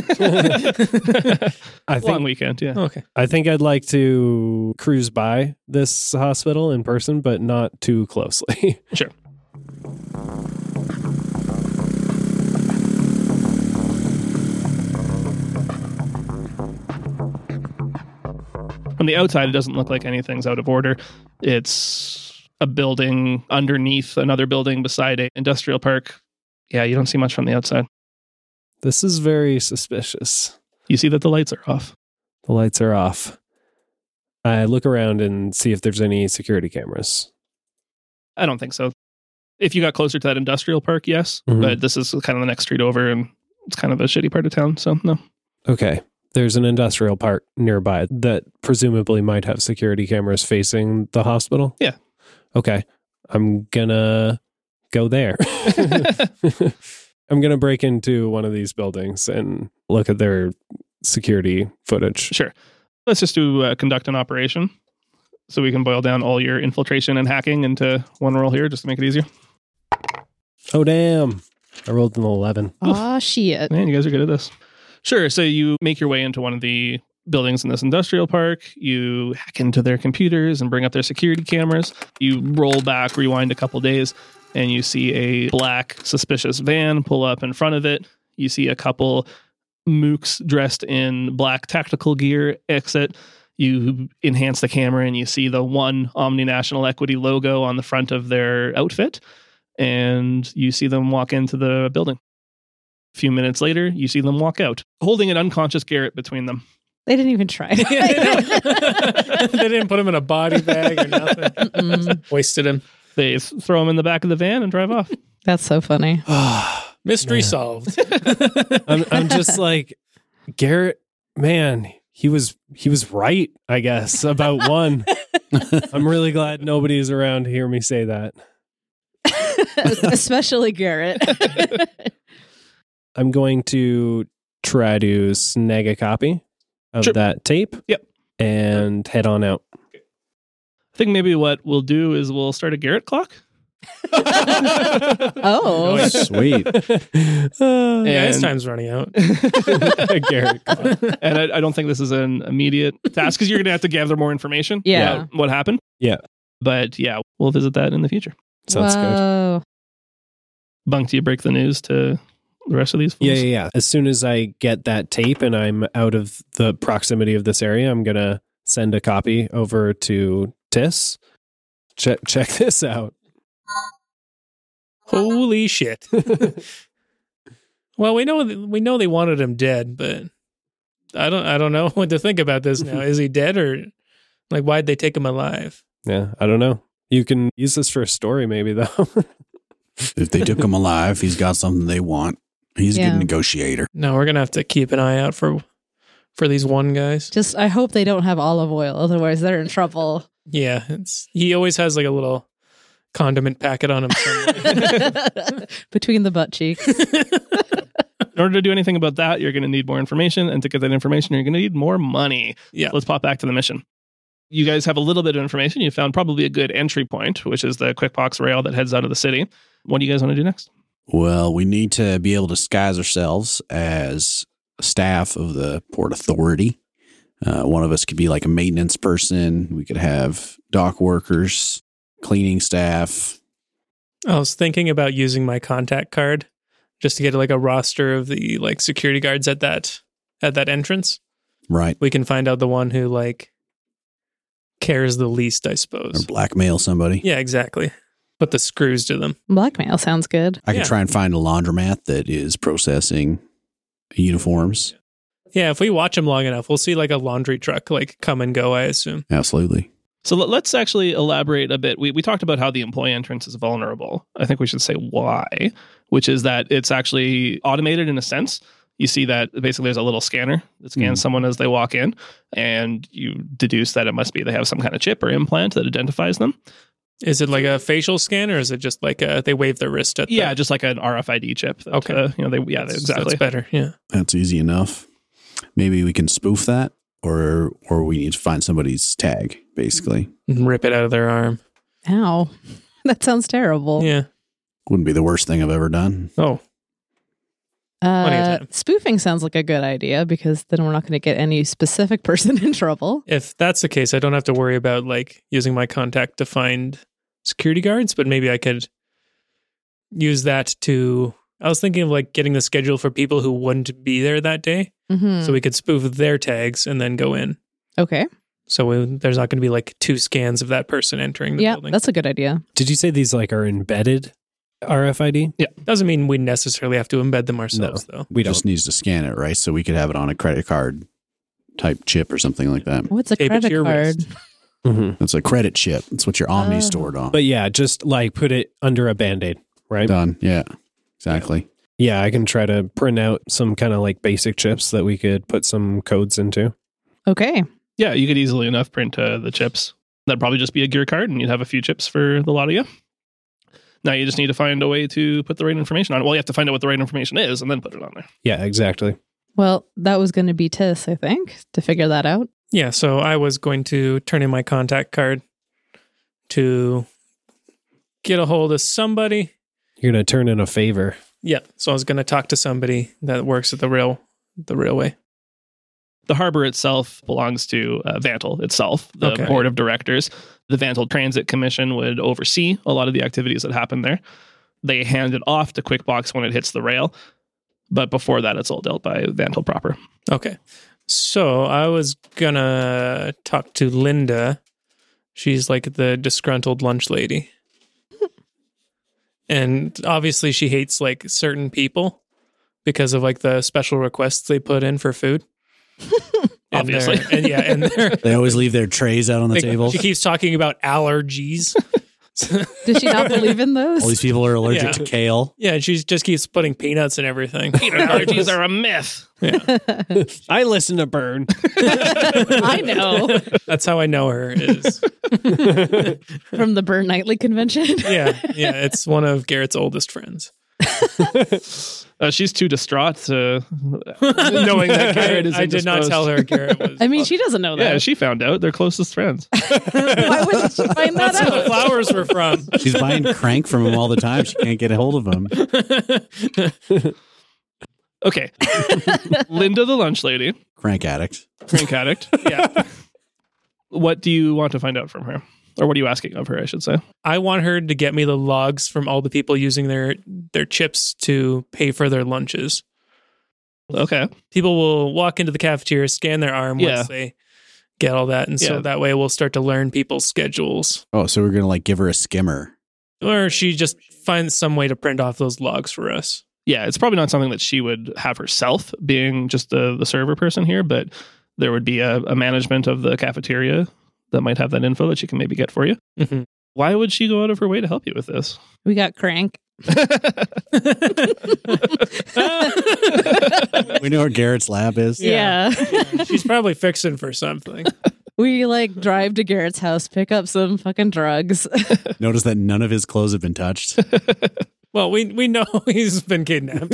I Long think weekend, yeah. Okay. I think I'd like to cruise by this hospital in person, but not too closely. Sure. From the outside, it doesn't look like anything's out of order. It's a building underneath another building beside a industrial park. Yeah, you don't see much from the outside. This is very suspicious. You see that the lights are off. The lights are off. I look around and see if there's any security cameras. I don't think so. If you got closer to that industrial park, yes. Mhm. But this is kind of the next street over, and it's kind of a shitty part of town, so no. Okay. There's an industrial park nearby that presumably might have security cameras facing the hospital. Yeah. Okay. I'm gonna go there. I'm gonna break into one of these buildings and look at their security footage. Sure. Let's just do uh, conduct an operation so we can boil down all your infiltration and hacking into one roll here just to make it easier. Oh, damn. I rolled an eleven. Aw, shit. Man, you guys are good at this. Sure. So you make your way into one of the buildings in this industrial park. You hack into their computers and bring up their security cameras. You roll back, rewind a couple days, and you see a black suspicious van pull up in front of it. You see a couple mooks dressed in black tactical gear exit. You enhance the camera and you see the one Omni National Equity logo on the front of their outfit. And you see them walk into the building. A few minutes later, you see them walk out, holding an unconscious Garrett between them. They didn't even try. they didn't put him in a body bag or nothing. Mm-mm. Wasted him. They th- throw him in the back of the van and drive off. That's so funny. Mystery Yeah. solved. I'm, I'm just like, Garrett, man, he was he was right, I guess, about one. I'm really glad nobody's around to hear me say that. Especially Garrett. I'm going to try to snag a copy of Sure. that tape. Yep. And head on out. I think maybe what we'll do is we'll start a Garrett clock. Oh. Sweet. Uh, Yeah, his And- time's running out. Garrett. And I, I don't think this is an immediate task because you're going to have to gather more information Yeah. about what happened. Yeah. But yeah, we'll visit that in the future. Sounds good. Whoa. Bunk, do you break the news to the rest of these fools? Yeah, yeah, yeah. As soon as I get that tape and I'm out of the proximity of this area, I'm going to send a copy over to Tiss. Check check this out. Holy shit. Well, we know we know they wanted him dead, but I don't I don't know what to think about this now. Is he dead or like why'd they take him alive? Yeah, I don't know. You can use this for a story maybe though. If they took him alive, he's got something they want. He's a Yeah. good negotiator. No, we're gonna have to keep an eye out for for these one guys. Just, I hope they don't have olive oil. Otherwise, they're in trouble. Yeah, it's he always has like a little condiment packet on him somewhere. Between the butt cheeks. In order to do anything about that, you're going to need more information. And to get that information, you're going to need more money. Yeah. Let's pop back to the mission. You guys have a little bit of information. You found probably a good entry point, which is the QuickBox rail that heads out of the city. What do you guys want to do next? Well, we need to be able to disguise ourselves as staff of the Port Authority. Uh, one of us could be like a maintenance person. We could have dock workers, cleaning staff. I was thinking about using my contact card just to get like a roster of the like security guards at that at that entrance. Right. We can find out the one who like cares the least, I Or suppose. blackmail somebody. Yeah, exactly. Put the screws to them. Blackmail sounds good. I could Yeah. try and find a laundromat that is processing uniforms. Yeah, if we watch them long enough, we'll see like a laundry truck like come and go, I assume. Absolutely. So let- let's actually elaborate a bit. We, we talked about how the employee entrance is vulnerable. I think we should say why, which is that it's actually automated in a sense. You see that basically there's a little scanner that scans Mm. someone as they walk in, and you deduce that it must be they have some kind of chip or implant that identifies them. Is it like a facial scan or is it just like a, they wave their wrist at Yeah, the, just like an R F I D chip. That, Okay. uh, you know, they yeah, that's, exactly. That's better. Yeah. That's easy enough. Maybe we can spoof that, or or we need to find somebody's tag, basically. And rip it out of their arm. Ow. That sounds terrible. Yeah. Wouldn't be the worst thing I've ever done. Oh, Plenty of Uh, time. spoofing sounds like a good idea because then we're not going to get any specific person in trouble. if that's the case, I don't have to worry about like using my contact to find security guards, but maybe I could use that to. I was thinking of like getting the schedule for people who wouldn't be there that day, Mm-hmm. so we could spoof their tags and then go in. Okay. So we, there's not going to be like two scans of that person entering the Yeah, building. that's a good idea. Did you say these like are embedded R F I D? Doesn't mean we necessarily have to embed them ourselves, though. We don't. Just needs to scan it, right? So we could have it on a credit card type chip or something like that. What's a Tape it to credit your card? wrist. Mhm. It's a credit chip. It's what your Omni Oh. stored on. But yeah, just like put it under a Band-Aid, right? Done. Yeah, exactly. Yeah, I can try to print out some kind of like basic chips that we could put some codes into. Okay. Yeah, you could easily enough print uh, the chips. That'd probably just be a gear card, and you'd have a few chips for the lot of you. Now you just need to find a way to put the right information on it. Well, you have to find out what the right information is and then put it on there. Yeah, exactly. Well, that was going to be Tiss, I think, to figure that out. Yeah, so I was going to turn in my contact card to get a hold of somebody. You're going to turn in a favor. Yeah. So I was going to talk to somebody that works at the rail, the railway. The harbor itself belongs to uh, Vantel itself, the Okay. board of directors. The Vantel Transit Commission would oversee a lot of the activities that happen there. They hand it off to QuickBox when it hits the rail. But before that, it's all dealt by Vantel proper. Okay. So I was going to talk to Linda. She's like the disgruntled lunch lady. And obviously she hates like certain people because of like the special requests they put in for food. And Obviously. they're- and yeah, and they're, They always leave their trays out on the like, table. she keeps talking about allergies. Does she not believe in those? All these people are allergic Yeah. to kale. Yeah, and she just keeps putting peanuts and everything. Peanut allergies are a myth. I listen to Burn. I know. That's how I know her is. From the Burn Nightly convention. Yeah, yeah, it's one of Garrett's oldest friends. Uh, she's too distraught to knowing that Garrett is I did not indisposed. tell her Garrett was. I mean, she doesn't know that. Yeah, she found out. They're closest friends. Why wouldn't she find that That's where the out? flowers were from. She's buying crank from him all the time. She can't get a hold of him. Okay. Linda the lunch lady, Crank addict. crank addict. Yeah. What do you want to find out from her? Or what are you asking of her, I should say? I want her to get me the logs from all the people using their their chips to pay for their lunches. Okay. People will walk into the cafeteria, scan their arm Yeah. once they get all that, and so Yeah. that way we'll start to learn people's schedules. Oh, so we're going to like give her a skimmer. Or she just finds some way to print off those logs for us. Yeah, it's probably not something that she would have herself, being just the, the server person here, but there would be a, a management of the cafeteria that might have that info that she can maybe get for you. Mhm. Why would she go out of her way to help you with this? We got Crank. We know where Garrett's lab is. Yeah. Yeah, she's probably fixing for something. We like drive to Garrett's house, pick up some fucking drugs. Notice that none of his clothes have been touched. Well, we we know he's been kidnapped.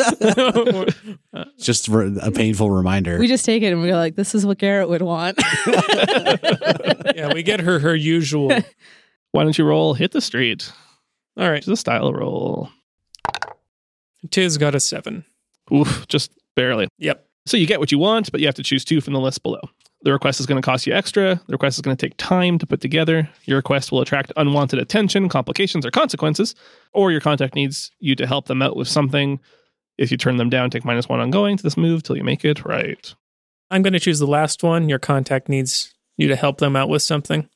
It's just for a painful reminder. We just take it and we're like, this is what Garrett would want. Yeah, we get her her usual. Why don't you roll Hit the Street? All right, It's a style roll. Tiz got a seven. Oof, just barely. Yep. So you get what you want, but you have to choose two from the list below. The request is going to cost you extra. The request is going to take time to put together. Your request will attract unwanted attention, complications, or consequences, or your contact needs you to help them out with something. If you turn them down, take minus one ongoing to this move till you make it right. I'm going to choose the last one. Your contact needs you to help them out with something.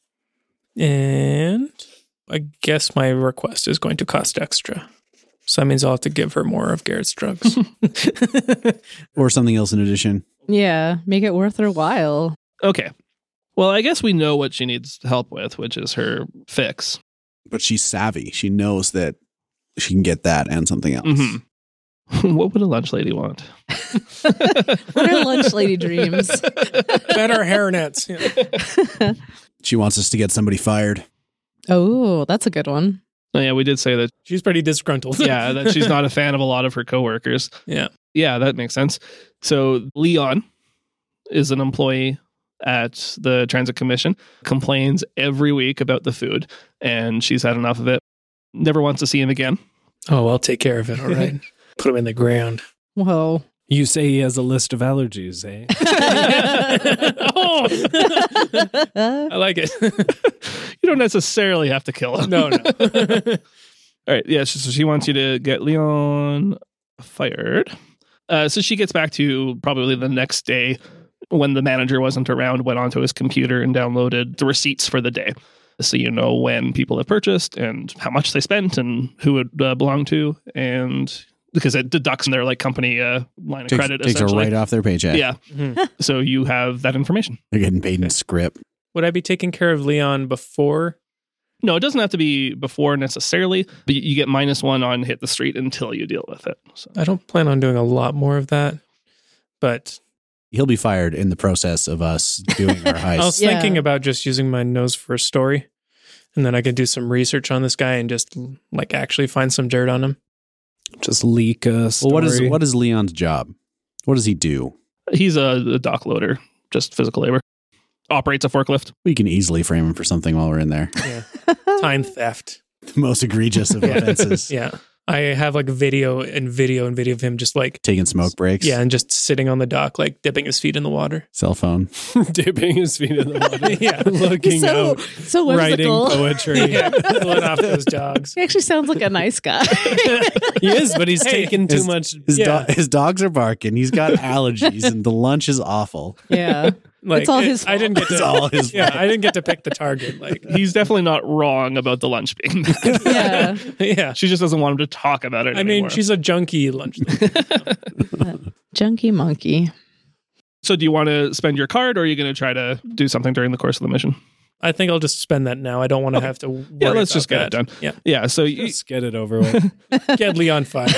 And I guess my request is going to cost extra. So that means I'll have to give her more of Garrett's drugs. Or something else in addition. Yeah, make it worth her while. Okay. Well, I guess we know what she needs help with, which is her fix. But she's savvy. She knows that she can get that and something else. Mm-hmm. What would a lunch lady want? What are lunch lady dreams? Better hairnets. Yeah. She wants us to get somebody fired. Oh, that's a good one. Oh, yeah, we did say that. She's pretty disgruntled. Yeah, that she's not a fan of a lot of her coworkers. Yeah. Yeah, that makes sense. So Leon is an employee at the Transit Commission, complains every week about the food, and she's had enough of it. Never wants to see him again. Oh, I'll take care of it. All right. Put him in the ground. Whoa. You say he has a list of allergies, eh? Oh, I like it. You don't necessarily have to kill him. No, no. All right. Yeah. So she wants you to get Leon fired. Uh, so she gets back to probably the next day when the manager wasn't around, went onto his computer and downloaded the receipts for the day. So you know when people have purchased and how much they spent and who it uh, belonged to. And because it deducts their like company uh, line of Takes, credit. takes it essentially. right off their paycheck. Yeah. Mhm. So you have that information. They're getting paid in script. Would I be taking care of Leon before? No, it doesn't have to be before necessarily, but you- you get minus one on Hit the Street until you deal with it. So. I don't plan on doing a lot more of that, but He'll be fired in the process of us doing our heist. I was Yeah. thinking about just using my nose for a story, and then I could do some research on this guy and just like actually find some dirt on him. Just leak a story. Well, what is what is Leon's job? What does he do? He's a, a dock loader, just physical labor. Operates a forklift. We can easily frame him for something while we're in there. Yeah, time theft. The most egregious of Yeah. offenses. Yeah, I have like video and video and video of him just like, Taking smoke breaks. yeah, and just sitting on the dock, like dipping his feet in the water. Cell phone. Dipping his feet in the water. Yeah. Looking so out. so Writing whimsical. poetry. Yeah, pulling off those dogs. He actually sounds like a nice guy. He is, but he's Hey, taking too his- much. His, Yeah. do- his dogs are barking. He's got allergies, and the lunch is awful. yeah. Like, It's all it- his I didn't get It's to. all his Yeah, I didn't get to pick the target. Like, He's definitely not wrong about the lunch being bad. Yeah. yeah. She just doesn't want him to talk about it I mean, anymore. she's a junkie lunch lady. Junkie monkey. So do you want to spend your card, or are you going to try to do something during the course of the mission? I think I'll just spend that now. I don't want to have to worry Yeah, let's about just get that. it done. Yeah. Yeah, so you, Let's get it over with. Get Lee on fire.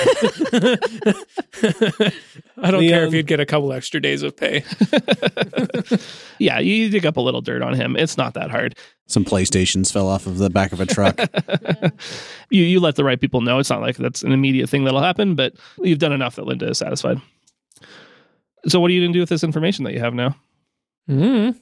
I don't care Leon- if you'd get a couple extra days of pay. yeah, you dig up a little dirt on him. It's not that hard. Some PlayStations fell off of the back of a truck. You you let the right people know. It's not like that's an immediate thing that'll happen, but you've done enough that Linda is satisfied. So what are you going to do with this information that you have now? Mm.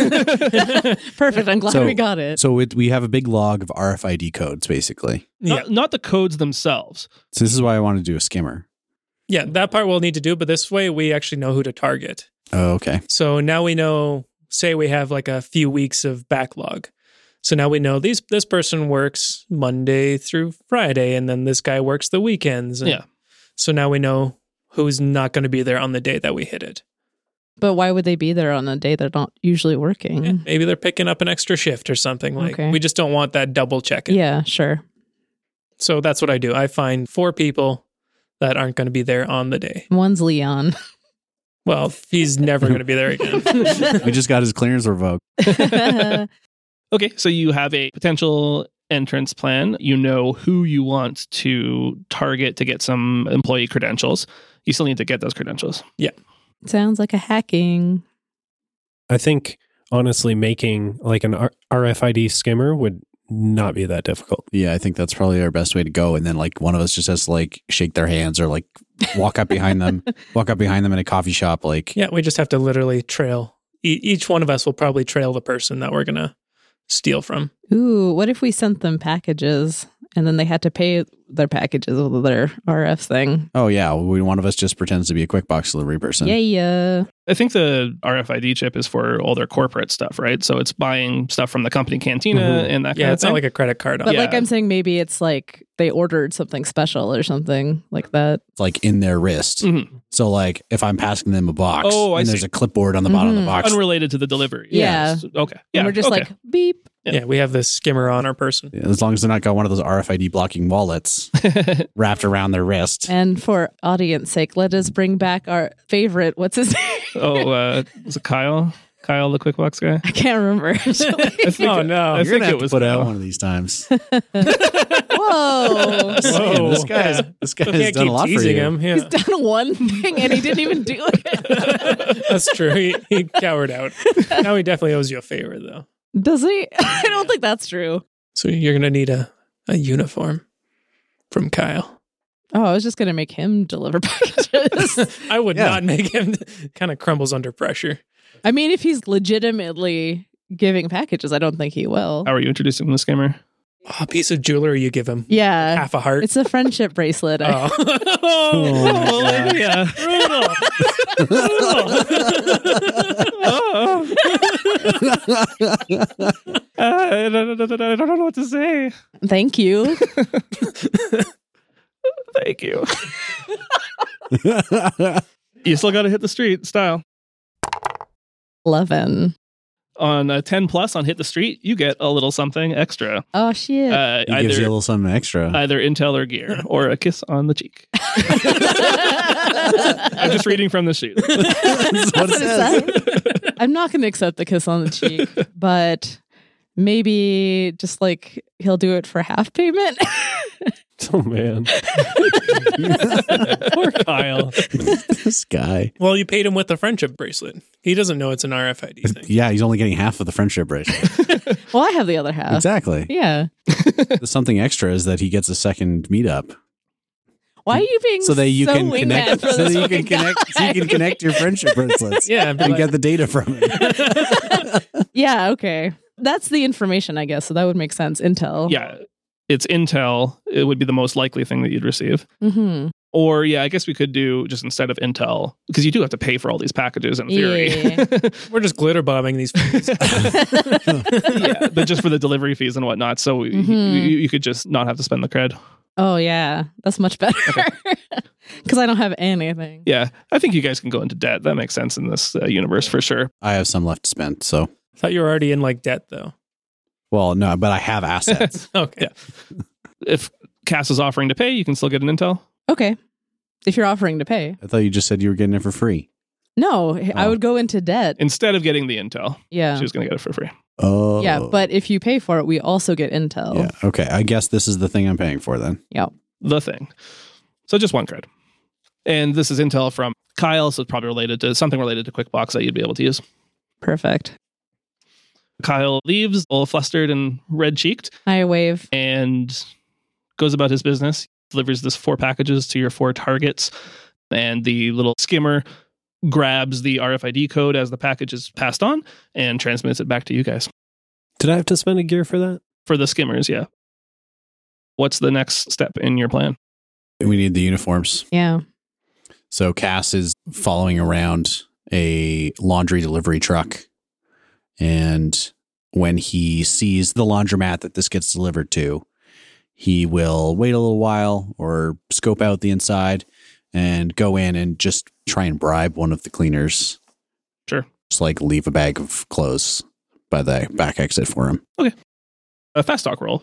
Perfect. I'm glad So- we got it. So it, we have a big log of R F I D codes, basically. Yeah. Not, not the codes themselves. So this is why I want to do a skimmer. Yeah, that part we'll need to do, but this way we actually know who to target. Oh, okay. So now we know, say we have like a few weeks of backlog. So now we know these this person works Monday through Friday, and then this guy works the weekends. And Yeah. So now we know who's not going to be there on the day that we hit it. But why would they be there on a day they're not usually working? Yeah, maybe they're picking up an extra shift or something. Like Okay. we just don't want that double checking. Yeah, sure. So that's what I do. I find four people that aren't going to be there on the day. One's Leon. Well, he's never going to be there again. We just got his clearance revoked. Okay, so you have a potential entrance plan. You know who you want to target to get some employee credentials. You still need to get those credentials. Sounds like a hacking. I think, honestly, making like an R- RFID skimmer would not be that difficult. Yeah, I think that's probably our best way to go. And then like one of us just has to like shake their hands or like walk up behind them, walk up behind them in a coffee shop. Like, Yeah, we just have to literally trail. E- each one of us will probably trail the person that we're going to steal from. Ooh, what if we sent them packages and then they had to pay their packages with their R F thing? oh yeah, we, one of us just pretends to be a QuickBox delivery person. Yeah, yeah. I think the R F I D chip is for all their corporate stuff, right? So it's buying stuff from the company cantina Mhm. and that kind Yeah, of it's thing. not like a credit card. But Yeah. like I'm saying, maybe it's like they ordered something special or something like that. It's like in their wrist. Mhm. So like if I'm passing them a box Oh, I and there's see. a clipboard on the bottom of Mhm. the box. Unrelated to the delivery. Yeah. Yes. Okay. Yeah. And we're just okay. like, beep. Yeah, we have this skimmer on our person. As long as they're not got one of those R F I D blocking wallets wrapped around their wrist. And for audience sake, let us bring back our favorite. What's his name? oh, uh, was it Kyle? Kyle, the QuickBox guy? I can't remember. I think, Oh, no. I You're think gonna have it was to put Kyle. out one of these times. Whoa. Man, this guy's Yeah. this guy We has can't done a keep lot for teasing you. him. He's Yeah. done one thing and he didn't even do it. That's true. He, he cowered out. Now he definitely owes you a favor, though. Does he? I don't think that's true. So you're going to need a, a uniform from Kyle. Oh, I was just going to make him deliver packages. I would Yeah. not make him kind of crumbles under pressure. I mean, if he's legitimately giving packages, I don't think he will. How are you introducing the skimmer? Oh, a piece of jewelry you give him. Yeah. Half a heart. It's a friendship bracelet. I- oh. Oh, Olivia. oh. Uh, I, don't, I don't- I don't know what to say. Thank you. Thank you. You still got to hit the street style. eleven. On a ten plus on Hit the Street, you get a little something extra. Oh, shit. Uh, He gives you a either, little something extra. either intel or gear, or a kiss on the cheek. I'm just reading from the sheet. That's what it says. I'm not going to accept the kiss on the cheek, but maybe just like he'll do it for half payment. Oh man. Poor Kyle. This guy. Well, you paid him with the friendship bracelet. He doesn't know it's an R F I D thing. Yeah, he's only getting half of the friendship bracelet. Well, I have the other half. Exactly. Yeah. The something extra is that he gets a second meetup. Why are you being So that you so can wingman connect for so this that you can fucking connect so you can guy? connect your friendship bracelets. Yeah, but And like- get the data from it. Yeah, okay. That's the information, I guess. So that would make sense. Intel. Yeah. it's Intel, it would be the most likely thing that you'd receive. Mm-hmm. Or, yeah, I guess we could do just instead of Intel, because you do have to pay for all these packages in theory. Yeah. We're just glitter bombing these foods. Yeah, but just for the delivery fees and whatnot. So Mhm. you, you could just not have to spend the cred. Oh, yeah. That's much better. Because I don't have anything. Yeah, I think you guys can go into debt. That makes sense in this uh, universe for sure. I have some left to spend. So, I thought you were already in like debt though. well, no, but I have assets. Okay. Yeah. If Cass is offering to pay, you can still get an Intel. Okay. If you're offering to pay. I thought you just said you were getting it for free. No, I Oh. would go into debt. Instead of getting the Intel, Yeah. she was going to get it for free. Oh. Yeah, but if you pay for it, we also get Intel. Yeah. Okay. I guess this is the thing I'm paying for then. Yep. The thing. So just one cred. And this is Intel from Kyle, so it's probably related to something related to QuickBooks that you'd be able to use. Perfect. Kyle leaves, all flustered and red-cheeked, I wave. and goes about his business. Delivers this four packages to your four targets, and the little skimmer grabs the R F I D code as the package is passed on and transmits it back to you guys. Did I have to spend a gear for that? For the skimmers, yeah. What's the next step in your plan? We need the uniforms. Yeah. So Cass is following around a laundry delivery truck. And when he sees the laundromat that this gets delivered to, he will wait a little while or scope out the inside and go in and just try and bribe one of the cleaners. Sure. Just like leave a bag of clothes by the back exit for him. A fast talk roll.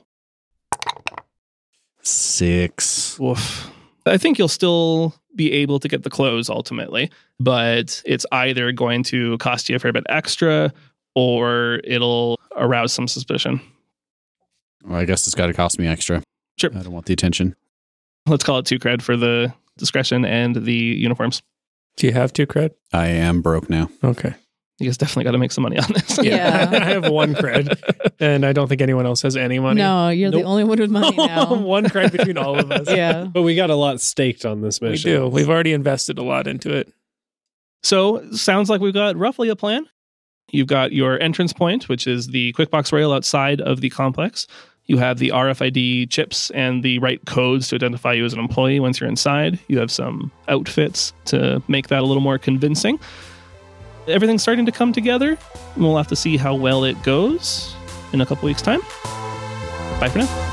Six. Woof. I think you'll still be able to get the clothes ultimately, but it's either going to cost you a fair bit extra or it'll arouse some suspicion. Well, I guess it's got to cost me extra. Sure. I don't want the attention. Let's call it two cred for the discretion and the uniforms. Do you have two cred? I am broke now. Okay. You guys definitely got to make some money on this. Yeah. I have one cred, and I don't think anyone else has any money. No, you're the Nope. only one with money now. One cred between all of us. Yeah. But we got a lot staked on this We mission. do. We've already invested a lot into it. So sounds like we've got roughly a plan. You've got your entrance point, which is the QuickBox rail outside of the complex. You have the R F I D chips and the right codes to identify you as an employee once you're inside. You have some outfits to make that a little more convincing. Everything's starting to come together. We'll have to see how well it goes in a couple weeks' time. Bye for now.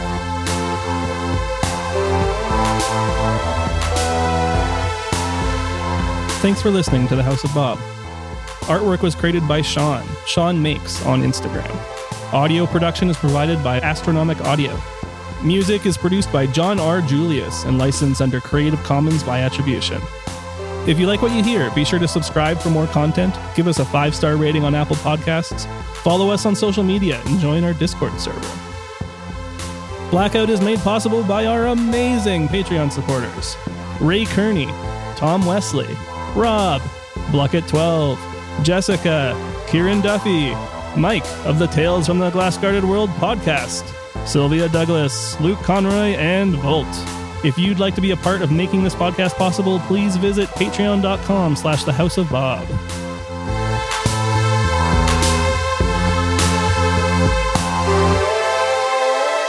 Thanks for listening to The House of Bob. Artwork was created by Sean, Sean Makes on Instagram. Audio production is provided by Astronomic Audio. Music is produced by John R. Julius and licensed under Creative Commons by Attribution. If you like what you hear, be sure to subscribe for more content, give us a five-star rating on Apple Podcasts, follow us on social media, and join our Discord server. Blackout is made possible by our amazing Patreon supporters: Ray Kearney, Tom Wesley, Rob, Bluckett twelve, Jessica, Kieran Duffy, Mike of the Tales from the Glass-Guarded World podcast, Sylvia Douglas, Luke Conroy, and Volt. If you'd like to be a part of making this podcast possible, please visit patreon.com slash the House of Bob.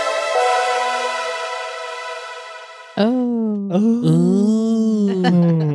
Oh. Oh.